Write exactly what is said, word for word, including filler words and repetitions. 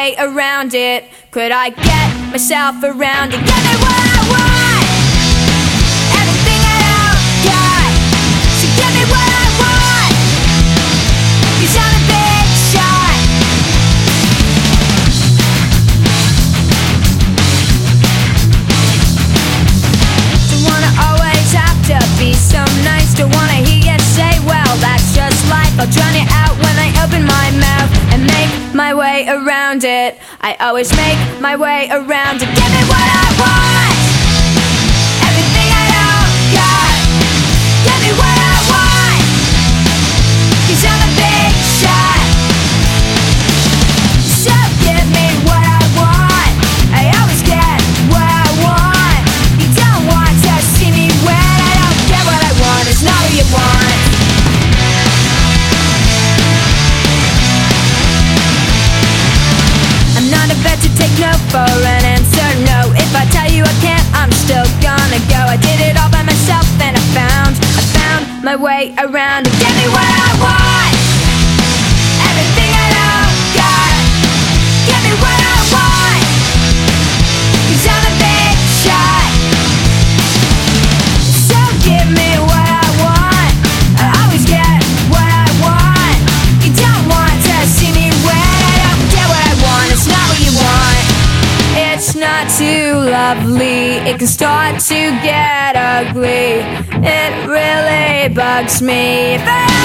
way around it? Could I get myself around it? Give me what I want, everything I don't got. So give me what I want, 'cause I'm a big shot. Don't wanna always have to be so nice. Don't wanna hear you say, well, that's just life. I'll drown it out when I open my mouth and make my way around it. I always make my way around it. Give me what I want, everything I don't got. Give me what I want, 'cause I'm a big shot. So give me what I want, I always get what I want. You don't want to see me when I don't get what I want. It's not what you want. I'm not about to take no for an answer, no. If I tell you I can't, I'm still gonna go. I did it all by myself and I found, I found my way around it. Give me what I want, everything I don't got. Give me what I want, 'cause I'm a big shot. So give me what I want, I always get what I want. You don't want to see me when I don't get what I want. It's not what you want. It's not too lovely, it can start to get ugly. It really bugs me if I